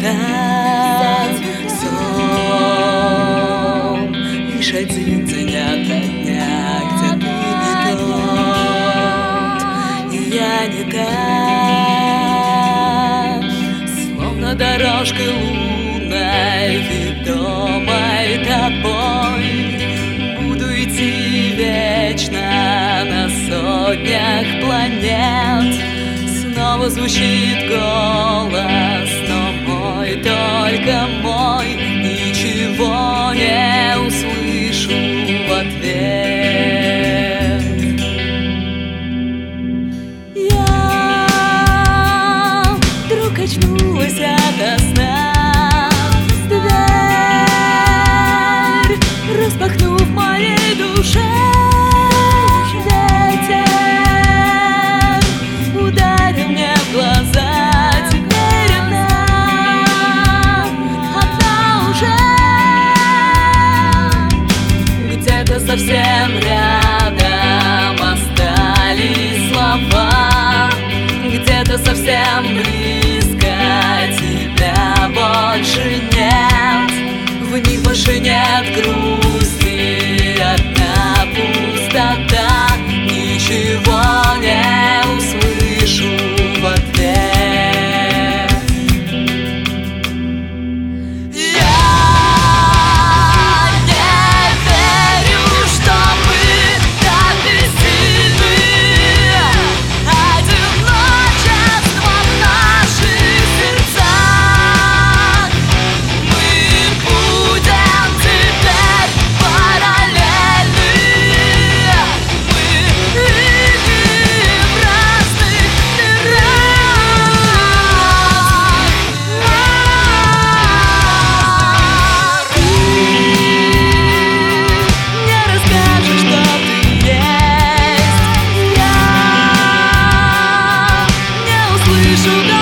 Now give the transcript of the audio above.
сон. Лишь один день ото дня, где ты не тот, и я не та, словно дорожкой лунной, ведомой тобой. Буду идти вечно на сотнях планет. Снова звучит голос, но мой, только мой. Ничего не услышу в ответ. Я вдруг очнулась ото сна, дверь распахнув в моей душе. Совсем рядом остались слова, где-то совсем близко тебя больше нет. В них больше нет грусти, одна пустота. Ничего не услышу в ответ. Should